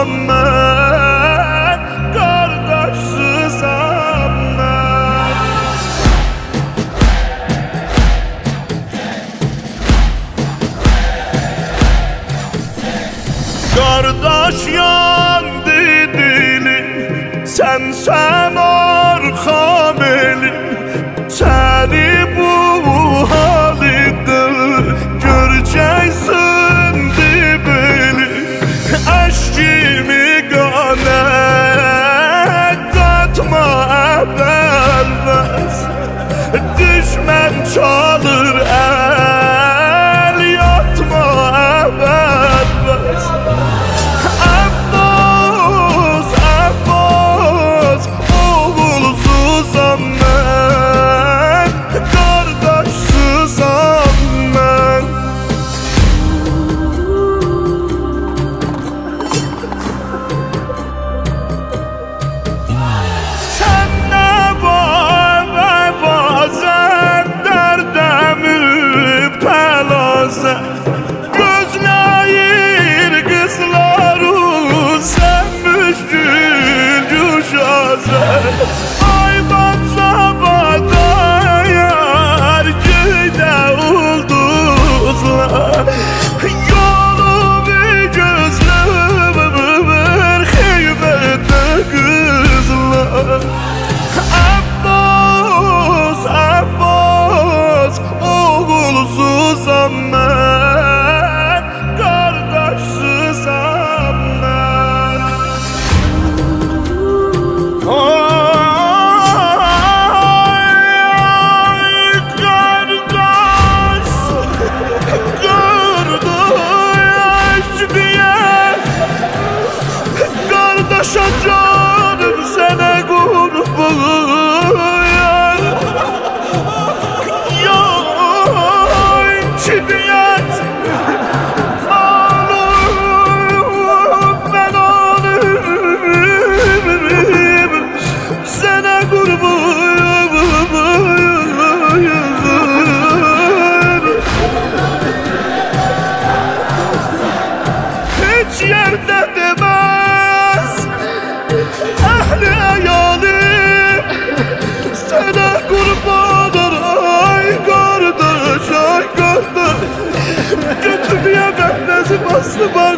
mən, qardaşsızam mən. Qardaş yandı dilim, sənsən arxam elim, səni bu halıdır görəcəksin dibini. Əşkimi qanə qatma əvvəlməz, düşmən çalır əl, yatma əvvəlməz. Əbbas, Əbbas, oğulsuzam mən, qardaşsızam mən. Sən nə var və bazən dərdə müptəlazən, gözləyir qızların sən müşkül düşəsən. Ay batsavada yar göydə ulduzlar, yolu bir gözləmir xeybətdə qızlar. Əbbas, Əbbas, oğulsuzam mən, qardaşsızam mən. Ay qardaş, qardaş deyər, qardaşa canım sənə qurban. Yoy şiddet, alım ben alım, sana kurban. Hiç yerde demez ehli hayalim, sana kurban. Ay kardeş, ay kardeş, götürmeye ben nasıl bastım.